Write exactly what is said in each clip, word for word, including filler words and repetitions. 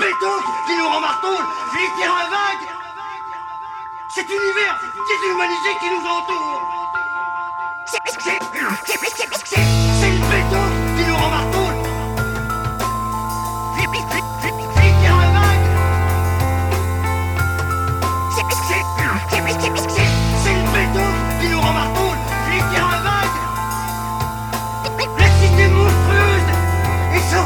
béton qui nous rend marteau, les terrains vagues, cet univers déshumanisé qui nous entoure. C'est le béton qui nous rend marteau, les terrains vagues. C'est le béton qui nous rend marteau, les terrains vagues. La cité monstrueuse et sans...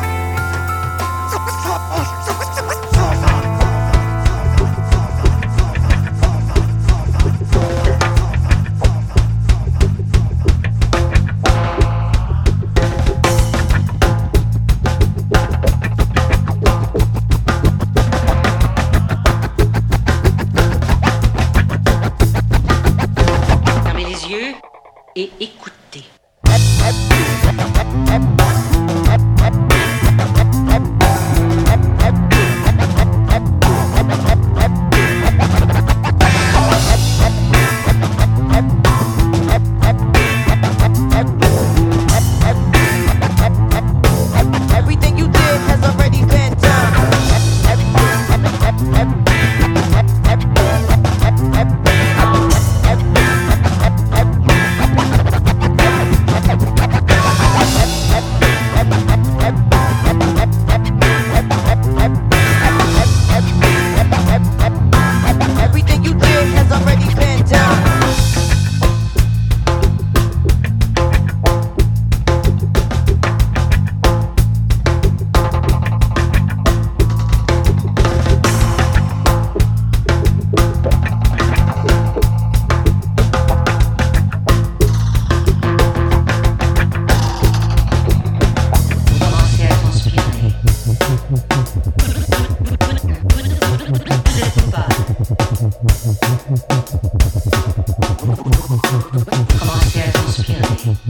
Fermez les yeux et écoutez. Everything you did has already been done. Everything you did has already been done. Commencez à transpirer. Vous êtes coupable. Commencez à transpirer.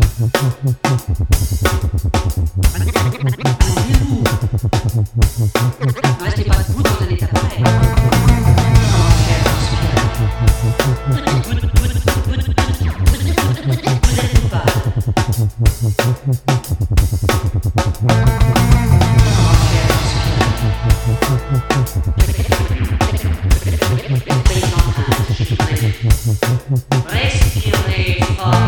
Ne restez pas debout dans un état pareil. Commencez à transpirer. Vous êtes coupable. Commencez à transpirer. Respirez fort.